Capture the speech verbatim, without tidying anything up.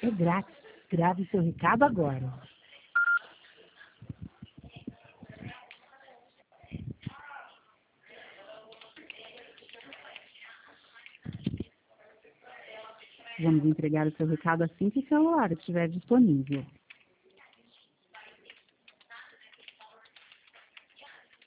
É grátis. Grave seu recado agora. Vamos entregar o seu recado assim que o celular estiver disponível.